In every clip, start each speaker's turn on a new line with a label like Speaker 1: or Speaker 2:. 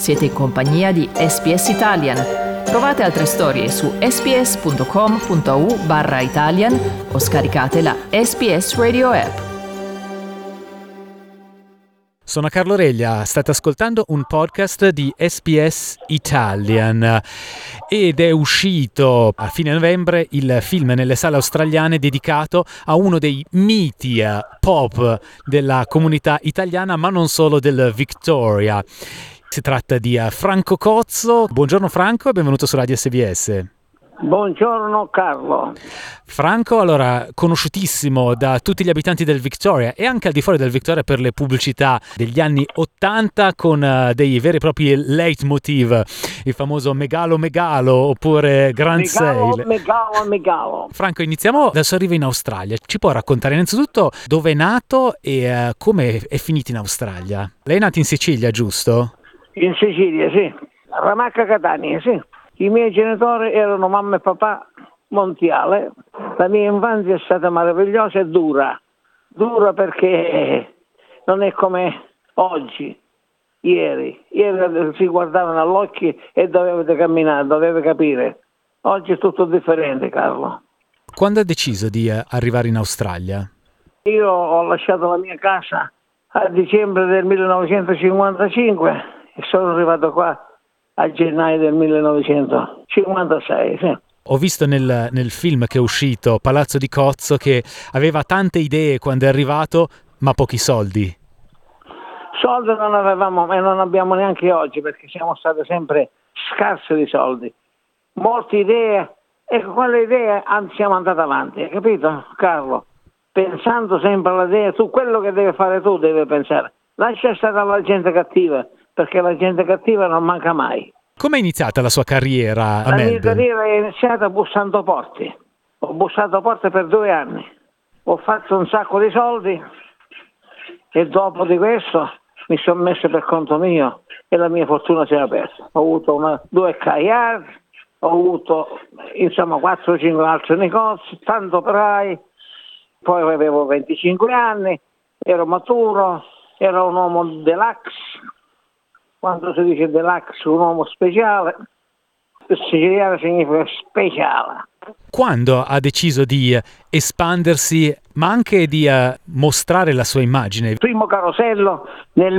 Speaker 1: Siete in compagnia di SBS Italian. Trovate altre storie su sbs.com.au/Italian o scaricate la SBS Radio app.
Speaker 2: Sono Carlo Reglia, state ascoltando un podcast di SBS Italian ed è uscito a fine novembre il film nelle sale australiane dedicato a uno dei miti pop della comunità italiana, ma non solo del Victoria. Si tratta di Franco Cozzo. Buongiorno Franco e benvenuto su Radio SBS.
Speaker 3: Buongiorno Carlo.
Speaker 2: Franco, allora, conosciutissimo da tutti gli abitanti del Victoria e anche al di fuori del Victoria per le pubblicità degli anni '80 con dei veri e propri leitmotiv, il famoso Megalo Megalo oppure Grand Sale.
Speaker 3: Megalo.
Speaker 2: Franco, iniziamo dal suo arrivo in Australia. Ci può raccontare innanzitutto dove è nato e come è finito in Australia? Lei è nato in Sicilia, giusto?
Speaker 3: In Sicilia, sì. Ramacca Catania, sì. I miei genitori erano mamma e papà Montiale. La mia infanzia è stata meravigliosa e dura. Dura perché non è come oggi, ieri. Ieri si guardavano all'occhio e dovevate camminare, dovete capire. Oggi è tutto differente, Carlo.
Speaker 2: Quando ha deciso di arrivare in Australia?
Speaker 3: Io ho lasciato la mia casa a dicembre del 1955 e sono arrivato qua a gennaio del 1956, sì.
Speaker 2: Ho visto nel film che è uscito, Palazzo di Cozzo, che aveva tante idee quando è arrivato, ma pochi soldi.
Speaker 3: Soldi non avevamo e non abbiamo neanche oggi, perché siamo stati sempre scarsi di soldi. Molte idee, ecco, quelle idee siamo andati avanti, hai capito, Carlo? Pensando sempre alla idea, tu quello che devi fare tu devi pensare. Lascia stare alla gente cattiva, perché la gente cattiva non manca mai.
Speaker 2: Come è iniziata la sua carriera a Melbourne?
Speaker 3: La mia carriera è iniziata bussando porte. Ho bussato porte per 2 anni. Ho fatto un sacco di soldi e dopo di questo mi sono messo per conto mio e la mia fortuna si è aperta. Ho avuto 2 kayak, ho avuto insomma 4 o 5 altri negozi, tanto operai, poi avevo 25 anni, ero maturo, ero un uomo deluxe. Quando si dice deluxe, un uomo speciale, il siciliano significa speciale.
Speaker 2: Quando ha deciso di espandersi, ma anche di mostrare la sua immagine?
Speaker 3: Il primo carosello nel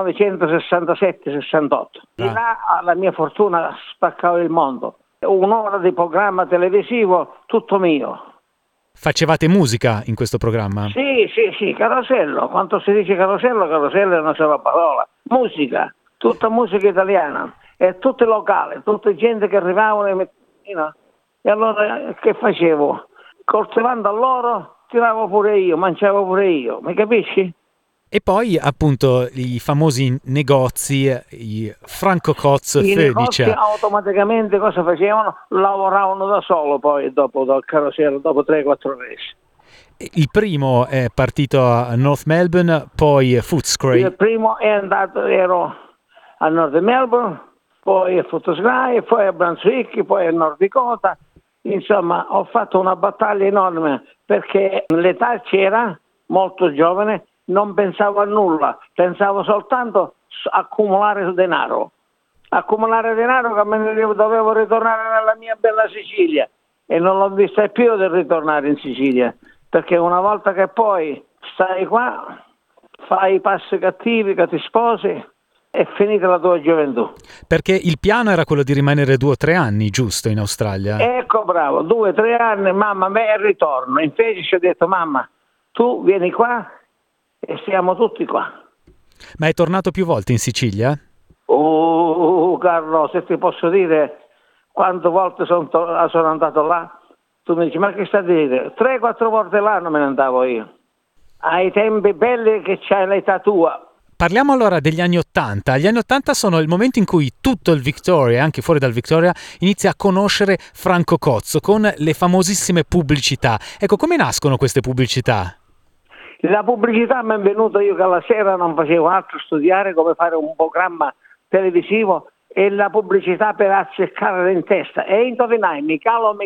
Speaker 3: 1967-68. Di là la mia fortuna spaccava il mondo. 1 ora di programma televisivo, tutto mio.
Speaker 2: Facevate musica in questo programma?
Speaker 3: Sì, carosello. Quando si dice carosello è una sola parola. Musica. Tutta musica italiana e tutte locali, tutta gente che arrivavano e allora che facevo? Coltivando a loro tiravo pure io, mangiavo pure io, mi capisci?
Speaker 2: E poi appunto i famosi negozi, i Franco Cozzo
Speaker 3: I
Speaker 2: Felice.
Speaker 3: negozi automaticamente cosa facevano? Lavoravano da solo poi dopo dal carosello, dopo 3-4 mesi.
Speaker 2: Il primo è partito a North Melbourne, poi Footscray.
Speaker 3: Il primo ero a Nord Melbourne, poi a Footscray, poi a Brunswick, poi a Nord Dakota. Insomma, ho fatto una battaglia enorme perché l'età c'era, molto giovane, non pensavo a nulla, pensavo soltanto a accumulare denaro. Accumulare denaro che me ne dovevo ritornare nella mia bella Sicilia e non l'ho vista più di ritornare in Sicilia, perché una volta che poi stai qua, fai i passi cattivi, che ti sposi, è finita la tua gioventù.
Speaker 2: Perché il piano era quello di rimanere 2 o 3 anni, giusto, in Australia?
Speaker 3: Ecco, bravo, 2 o 3 anni, mamma, me e ritorno. Invece ci ho detto, mamma, tu vieni qua e siamo tutti qua.
Speaker 2: Ma è tornato più volte in Sicilia?
Speaker 3: Carlo, se ti posso dire quante volte sono andato là, tu mi dici, ma che stai a dire? 3-4 volte l'anno me ne andavo io. Ai tempi belli che c'hai l'età tua.
Speaker 2: Parliamo allora degli anni '80. Gli anni '80 sono il momento in cui tutto il Victoria, anche fuori dal Victoria, inizia a conoscere Franco Cozzo con le famosissime pubblicità. Ecco, come nascono queste pubblicità?
Speaker 3: La pubblicità mi è venuta io che alla sera non facevo altro studiare come fare un programma televisivo e la pubblicità per azzeccare in testa. E indovinai, Micalo,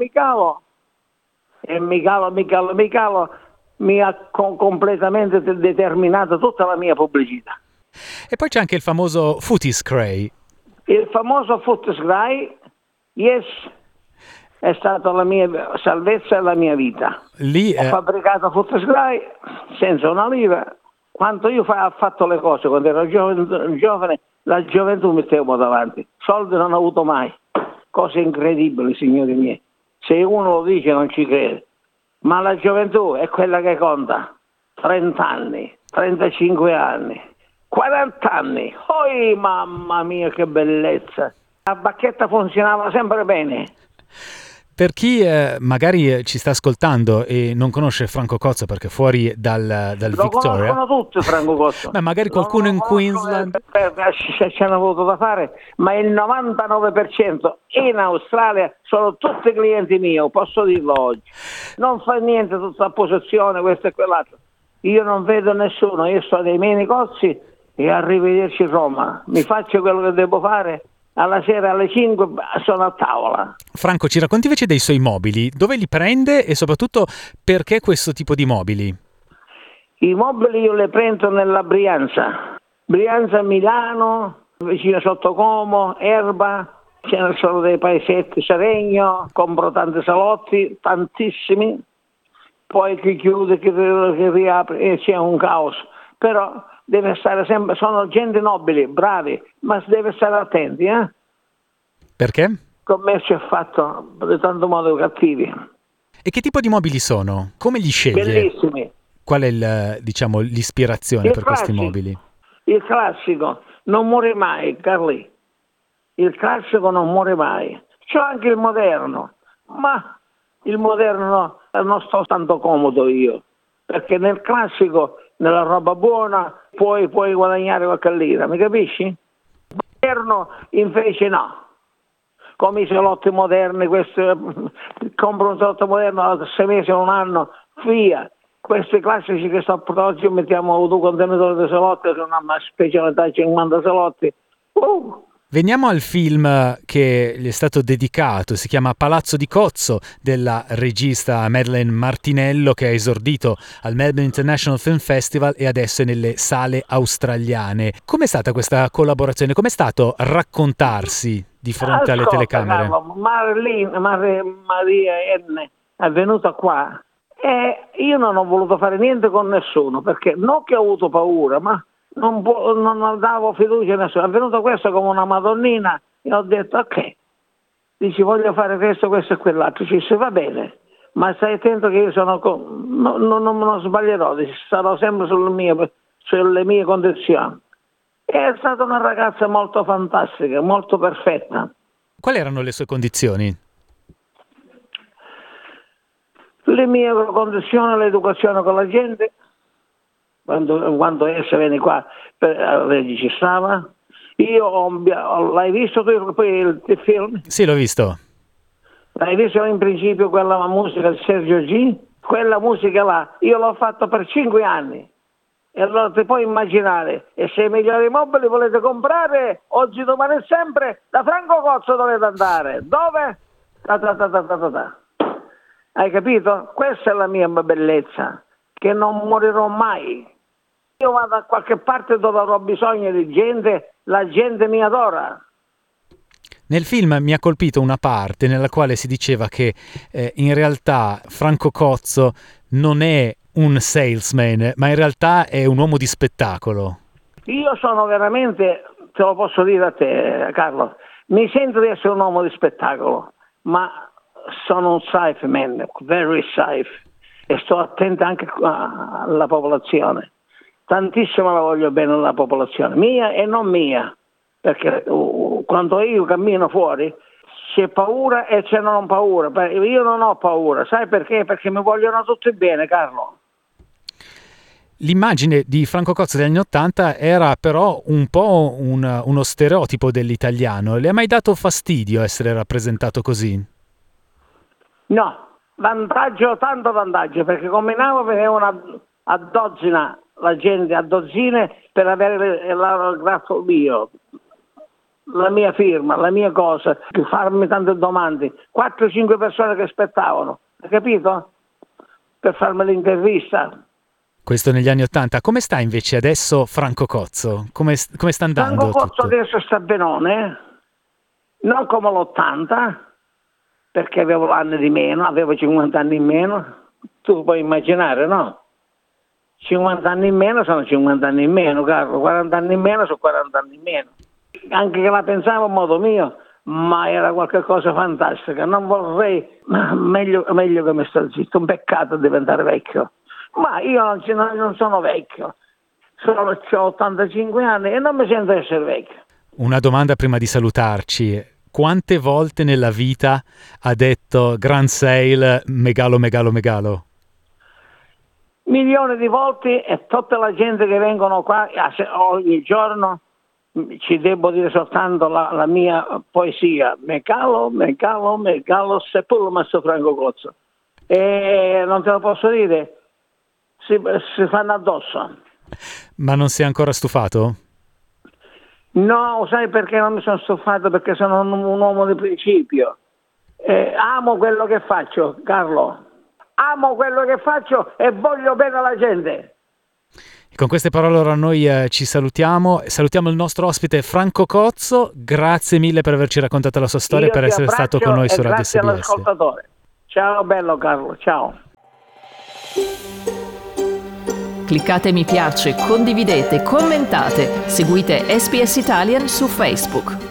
Speaker 3: e Micalo mi ha completamente determinato tutta la mia pubblicità.
Speaker 2: E poi c'è anche il famoso Footiscray.
Speaker 3: Il famoso Footiscray, yes, è stata la mia salvezza e la mia vita.
Speaker 2: Lì
Speaker 3: Ho fabbricato Footiscray senza una lira. Quando io ho fatto le cose, quando ero giovane, la gioventù mettevo davanti. Soldi non ho avuto mai. Cose incredibili, signori miei. Se uno lo dice non ci crede. Ma la gioventù è quella che conta. 30 anni, 35 anni, 40 anni. Oi, mamma mia, che bellezza. La bacchetta funzionava sempre bene.
Speaker 2: Per chi magari ci sta ascoltando e non conosce Franco Cozzo perché fuori dal Victoria...
Speaker 3: Lo conoscono tutti Franco Cozzo.
Speaker 2: Ma magari qualcuno in Queensland...
Speaker 3: Ci hanno avuto da fare, ma il 99% in Australia sono tutti clienti miei, posso dirlo oggi. Non fa niente tutta la posizione, questo e quell'altro. Io non vedo nessuno, io sto nei miei negozi e arrivederci Roma. Mi faccio quello che devo fare. Alla sera alle 5 sono a tavola.
Speaker 2: Franco, ci racconti invece dei suoi mobili, dove li prende e soprattutto perché questo tipo di mobili?
Speaker 3: I mobili io li prendo nella Brianza, Milano, vicino Sottocomo, Erba, ce ne sono dei paesetti, Seregno, compro tanti salotti, tantissimi, poi chi chiude, chi riapre e c'è un caos, però deve stare sempre, sono gente nobili, bravi, ma si deve stare attenti,
Speaker 2: Perché?
Speaker 3: Il commercio è fatto di tanto modo cattivi.
Speaker 2: E che tipo di mobili sono? Come li sceglie?
Speaker 3: Bellissimi.
Speaker 2: Qual è l'ispirazione per questi mobili?
Speaker 3: Il classico non muore mai, Carli. Il classico non muore mai. C'è anche il moderno, ma il moderno non sto tanto comodo io, perché nel classico, nella roba buona, puoi guadagnare qualche lira, mi capisci? Il moderno invece no. Come i salotti moderni, compro un salotto moderno a 6 mesi o un anno, via. Questi classici che sto per oggi mettiamo due contenitori di salotti, che hanno una specialità 50 salotti.
Speaker 2: Veniamo al film che gli è stato dedicato, si chiama Palazzo di Cozzo, della regista Madeleine Martinello, che ha esordito al Melbourne International Film Festival e adesso è nelle sale australiane. Com'è stata questa collaborazione? Com'è stato raccontarsi di fronte alle telecamere?
Speaker 3: Carlo, Maria N è venuta qua e io non ho voluto fare niente con nessuno, perché non che ho avuto paura, ma non davo fiducia a nessuno. È venuto questo come una madonnina e ho detto ok, dici voglio fare questo e quell'altro, ci dice va bene, ma stai attento che io non sbaglierò, dici, sarò sempre sulle mie condizioni. È stata una ragazza molto fantastica, molto perfetta.
Speaker 2: Quali erano le sue condizioni?
Speaker 3: Le mie condizioni, l'educazione con la gente, quando essa viene qua registrava. L'hai visto tu il film?
Speaker 2: Sì, l'ho visto.
Speaker 3: L'hai visto in principio quella musica di Sergio G? Quella musica là, io l'ho fatta per 5 anni. E allora ti puoi immaginare, e se i migliori mobili volete comprare, oggi, domani e sempre, da Franco Cozzo dovete andare. Dove? Hai capito? Questa è la mia bellezza, che non morirò mai. Io vado a qualche parte dove avrò bisogno di gente, la gente mi adora.
Speaker 2: Nel film mi ha colpito una parte nella quale si diceva che in realtà Franco Cozzo non è un salesman, ma in realtà è un uomo di spettacolo.
Speaker 3: Io sono veramente, te lo posso dire a te, Carlo, mi sento di essere un uomo di spettacolo, ma sono un safe man, very safe, e sto attento anche alla popolazione. Tantissimo la voglio bene alla popolazione, mia e non mia, perché quando io cammino fuori c'è paura e c'è non paura. Io non ho paura, sai perché? Perché mi vogliono tutti bene, Carlo.
Speaker 2: L'immagine di Franco Cozzo degli anni '80 era però un po' uno stereotipo dell'italiano. Le ha mai dato fastidio essere rappresentato così?
Speaker 3: No, tanto vantaggio, perché combinavo venivano a dozzina la gente, a dozzine per avere l'autografo mio, la mia firma, la mia cosa, per farmi tante domande. 4-5 persone che aspettavano, hai capito? Per farmi l'intervista.
Speaker 2: Questo negli anni '80. Come sta invece adesso Franco Cozzo? Come sta andando
Speaker 3: Franco Cozzo
Speaker 2: tutto?
Speaker 3: adesso sta benone, non come l'80, perché avevo l'anno di meno, avevo 50 anni in meno. Tu puoi immaginare, no? 50 anni in meno sono 50 anni in meno, Carlo, 40 anni in meno sono 40 anni in meno. Anche che la pensavo a modo mio, ma era qualcosa fantastica. Non vorrei, meglio che mi sto zitto, un peccato diventare vecchio. Ma io non sono vecchio, ho 85 anni e non mi sento essere vecchio.
Speaker 2: Una domanda prima di salutarci. Quante volte nella vita ha detto Grand Sale megalo megalo megalo?
Speaker 3: Milioni di volte, e tutta la gente che vengono qua ogni giorno, ci devo dire soltanto la mia poesia: megalo megalo megalo sepulcro Maestro Franco Cozzo. E non te lo posso dire, si fanno addosso.
Speaker 2: Ma non si è ancora stufato?
Speaker 3: No, sai perché non mi sono stufato? Perché sono un uomo di principio. Amo quello che faccio, Carlo. Amo quello che faccio e voglio bene alla gente.
Speaker 2: Con queste parole ora noi ci salutiamo. Salutiamo il nostro ospite Franco Cozzo. Grazie mille per averci raccontato la sua storia e per essere stato con noi su Radio SBS.
Speaker 3: Grazie all'ascoltatore. Ciao bello Carlo, ciao.
Speaker 1: Cliccate mi piace, condividete, commentate, seguite SBS Italian su Facebook.